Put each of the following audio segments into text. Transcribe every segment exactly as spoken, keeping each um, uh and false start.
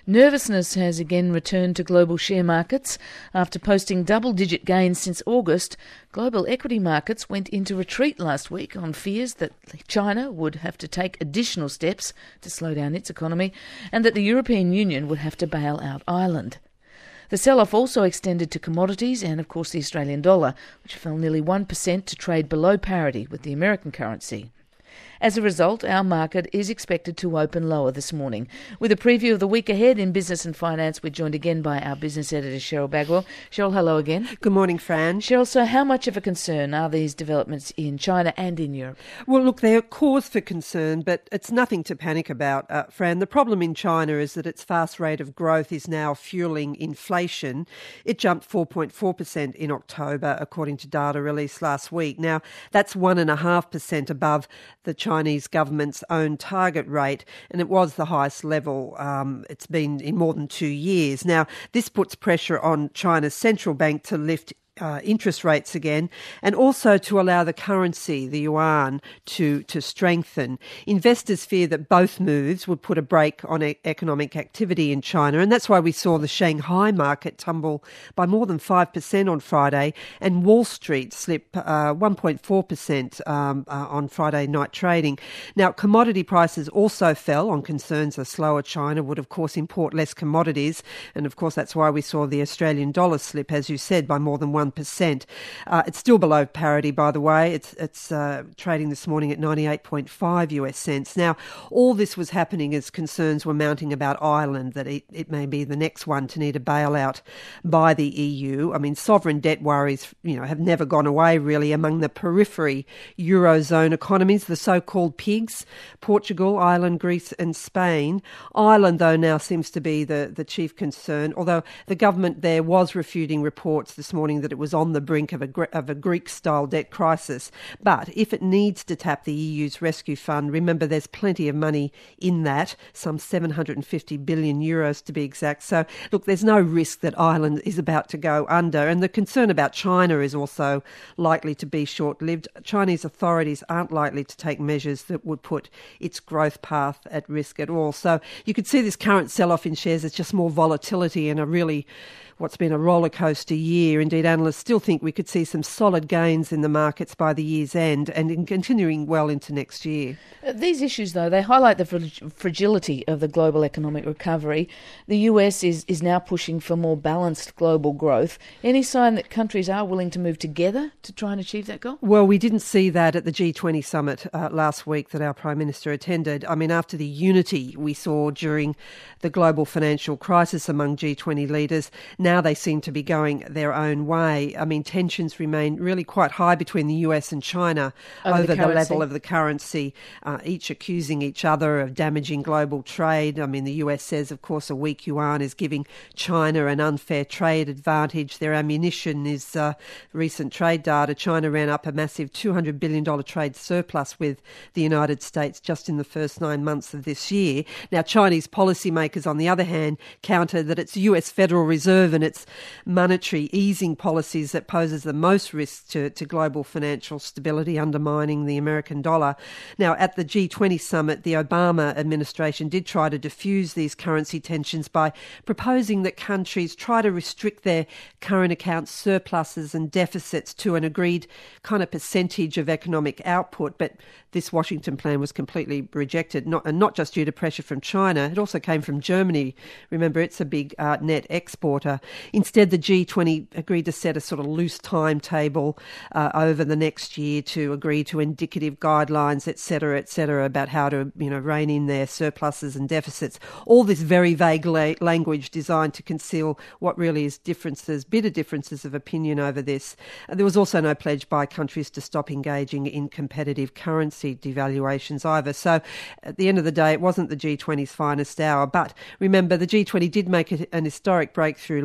Nervousness has again returned to global share markets. After posting double-digit gains since August, global equity markets went into retreat last week on fears that China would have to take additional steps to slow down its economy and that the European Union would have to bail out Ireland. The sell-off also extended to commodities and, of course, the Australian dollar, which fell nearly one percent to trade below parity with the American currency. As a result, our market is expected to open lower this morning. With a preview of the week ahead in business and finance, we're joined again by our business editor, Cheryl Bagwell. Cheryl, hello again. Good morning, Fran. Cheryl, so how much of a concern are these developments in China and in Europe? Well, look, they're cause for concern, but it's nothing to panic about, uh, Fran. The problem in China is that its fast rate of growth is now fueling inflation. It jumped four point four percent in October, according to data released last week. Now, that's one point five percent above the Chinese government's own target rate, and it was the highest level um, it's been in more than two years. Now, this puts pressure on China's central bank to lift Uh, interest rates again, and also to allow the currency, the yuan, to, to strengthen. Investors fear that both moves would put a brake on e- economic activity in China, and that's why we saw the Shanghai market tumble by more than five percent on Friday, and Wall Street slip uh, one point four percent um, uh, on Friday night trading. Now, commodity prices also fell on concerns a slower China would, of course, import less commodities, and of course that's why we saw the Australian dollar slip, as you said, by more than one percent. Uh, it's still below parity, by the way. It's it's uh, trading this morning at ninety-eight point five US cents. Now, all this was happening as concerns were mounting about Ireland, that it, it may be the next one to need a bailout by the E U. I mean, sovereign debt worries, you know, have never gone away, really, among the periphery Eurozone economies, the so-called pigs, Portugal, Ireland, Greece and Spain. Ireland, though, now seems to be the, the chief concern, although the government there was refuting reports this morning that it was on the brink of a, of a Greek-style debt crisis. But if it needs to tap the E U's rescue fund, remember there's plenty of money in that, some seven hundred fifty billion euros to be exact. So, look, there's no risk that Ireland is about to go under. And the concern about China is also likely to be short-lived. Chinese authorities aren't likely to take measures that would put its growth path at risk at all. So you could see this current sell-off in shares as just more volatility and a really what's been a rollercoaster year. Indeed, analysts still think we could see some solid gains in the markets by the year's end and in continuing well into next year. These issues, though, they highlight the frag- fragility of the global economic recovery. The U S is, is now pushing for more balanced global growth. Any sign that countries are willing to move together to try and achieve that goal? Well, we didn't see that at the G twenty summit uh, last week that our Prime Minister attended. I mean, after the unity we saw during the global financial crisis among G twenty leaders, now they seem to be going their own way. I mean, tensions remain really quite high between the U S and China over, over the, the level of the currency, uh, each accusing each other of damaging global trade. I mean, the U S says, of course, a weak yuan is giving China an unfair trade advantage. Their ammunition is uh, recent trade data. China ran up a massive two hundred billion dollars trade surplus with the United States just in the first nine months of this year. Now, Chinese policymakers, on the other hand, counter that it's U S Federal Reserve and its monetary easing policies that poses the most risk to, to global financial stability, undermining the American dollar. Now, at the G twenty summit, the Obama administration did try to diffuse these currency tensions by proposing that countries try to restrict their current account surpluses and deficits to an agreed kind of percentage of economic output. But this Washington plan was completely rejected, not, and not just due to pressure from China. It also came from Germany. Remember, it's a big uh, net exporter. Instead, the G twenty agreed to set a sort of loose timetable uh, over the next year to agree to indicative guidelines, et cetera, et cetera, about how to, you know, rein in their surpluses and deficits. All this very vague la- language designed to conceal what really is differences, bitter differences of opinion over this. Uh, there was also no pledge by countries to stop engaging in competitive currency devaluations either. So at the end of the day, it wasn't the G twenty's finest hour. But remember, the G twenty did make an historic breakthrough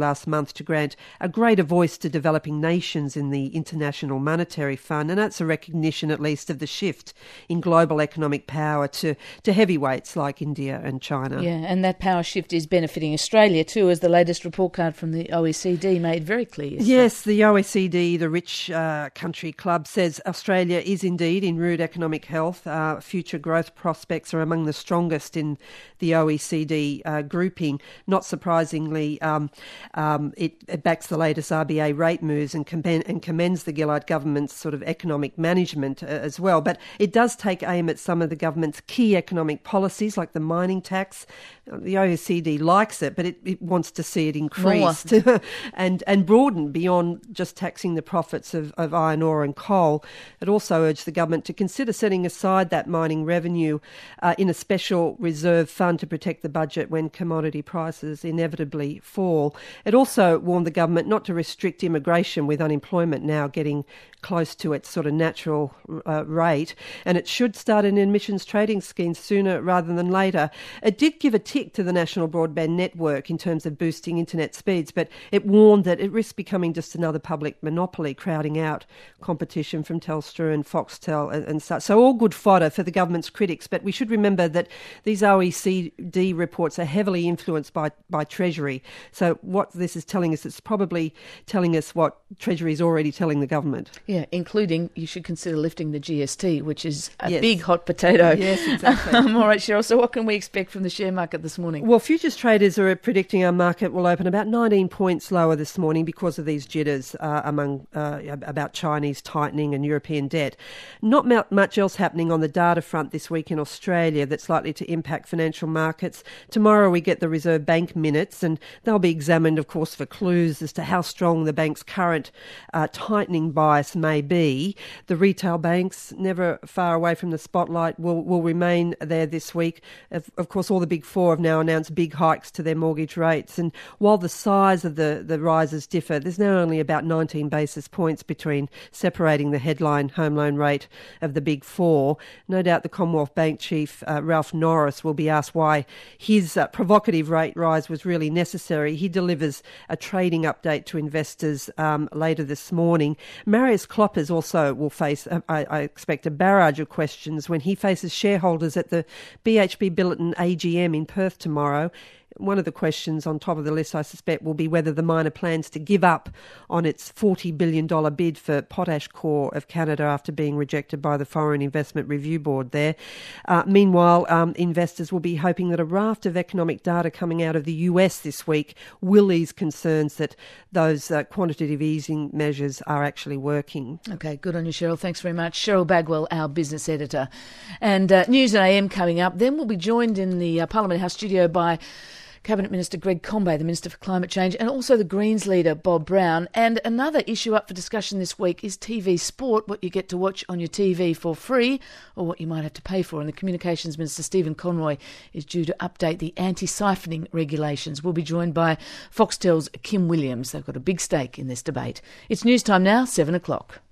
last month to grant a greater voice to developing nations in the International Monetary Fund, and that's a recognition at least of the shift in global economic power to, to heavyweights like India and China. Yeah, and that power shift is benefiting Australia too, as the latest report card from the O E C D made very clear. Yes, the O E C D, the rich uh, country club, says Australia is indeed in rude economic health. Uh, future growth prospects are among the strongest in the O E C D uh, grouping. Not surprisingly, um, um, it, it backs the latest R B A rate moves and, commend, and commends the Gillard government's sort of economic management uh, as well. But it does take aim at some of the government's key economic policies, like the mining tax. The O E C D likes it, but it, it wants to see it increased and and broaden beyond just taxing the profits of, of iron ore and coal. It also urged the government to consider setting aside that mining revenue uh, in a special reserve fund to protect the budget when commodity prices inevitably fall. It also warned the government not to restrict immigration, with unemployment now getting close to its sort of natural uh, rate, and it should start an admissions trading scheme sooner rather than later. It did give a tick to the National Broadband Network in terms of boosting internet speeds, but it warned that it risks becoming just another public monopoly, crowding out competition from Telstra and Foxtel and, and such. So all good fodder for the government's critics, but we should remember that these O E C D reports are heavily influenced by, by Treasury. So what this is telling us, it's probably telling us what Treasury is already telling the government. Yeah, including you should consider lifting the G S T, which is a yes. big hot potato. Yes, exactly. um, all right, Cheryl, so what can we expect from the share market this morning? Well, futures traders are predicting our market will open about nineteen points lower this morning because of these jitters uh, among uh, about Chinese tightening and European debt. Not much else happening on the data front this week in Australia that's likely to impact financial markets. Tomorrow we get the Reserve Bank minutes, and they'll be examined, of course, for clues as to how strong the bank's current uh, tightening bias may be. The retail banks, never far away from the spotlight, will, will remain there this week. Of, of course, all the big four have now announced big hikes to their mortgage rates, and while the size of the, the rises differ, there's now only about nineteen basis points between separating the headline home loan rate of the big four. No doubt the Commonwealth Bank chief, uh, Ralph Norris, will be asked why his uh, provocative rate rise was really necessary. He delivers a trading update to investors um, later this morning. Marius Kloppers also will face, uh, I, I expect, a barrage of questions when he faces shareholders at the B H P Billiton A G M in Perth tomorrow. One of the questions on top of the list, I suspect, will be whether the miner plans to give up on its forty billion dollars bid for Potash Corp of Canada after being rejected by the Foreign Investment Review Board there. Uh, meanwhile, um, investors will be hoping that a raft of economic data coming out of the U S this week will ease concerns that those uh, quantitative easing measures are actually working. Okay, good on you, Cheryl. Thanks very much. Cheryl Bagwell, our business editor. And uh, News at A M coming up. Then we'll be joined in the uh, Parliament House studio by Cabinet Minister Greg Combet, the Minister for Climate Change, and also the Greens leader Bob Brown. And another issue up for discussion this week is T V sport, what you get to watch on your T V for free or what you might have to pay for. And the Communications Minister Stephen Conroy is due to update the anti-siphoning regulations. We'll be joined by Foxtel's Kim Williams. They've got a big stake in this debate. It's news time now, seven o'clock.